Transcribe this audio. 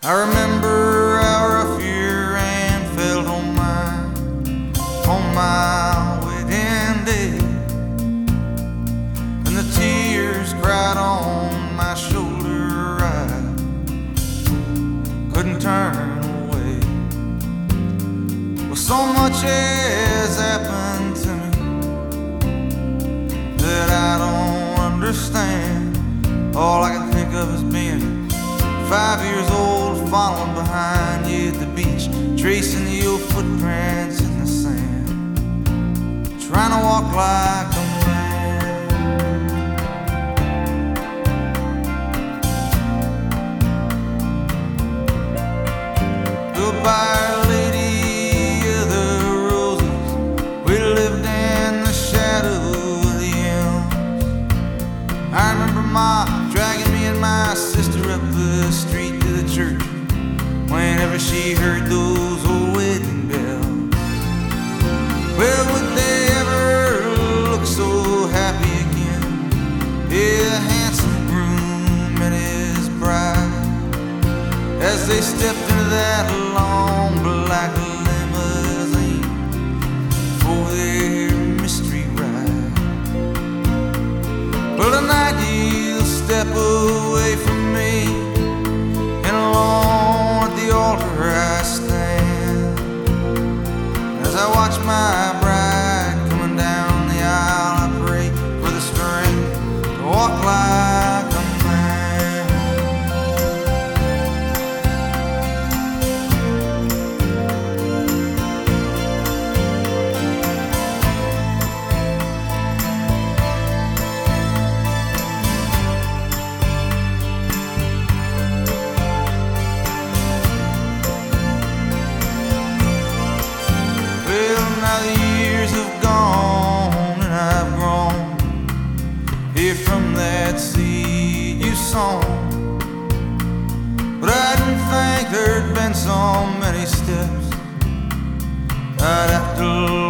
I remember how rough your hand felt on my wedding day, and the tears cried on my shoulder. I couldn't turn away. Well, so much has happened to me that I don't understand. All I can think of is being 5 years old, following behind you at the beach, tracing your footprints in the sand, trying to walk like a man. Goodbye, lady of the roses. We lived in the shadow of the elms. I remember Ma dragging me and my sister up the street to the church whenever she heard those old wedding bells. Well, would they ever look so happy again? Yeah, the handsome groom and his bride, as they stepped into that long black limousine for their mystery ride. Well, tonight you'll step away from me, and alone at the altar I stand, as I watch my bride coming down the aisle. I pray for the strength to walk like a man. Well, now the years have gone and I've grown here from that seed you sown. But I didn't think there'd been so many steps I'd have to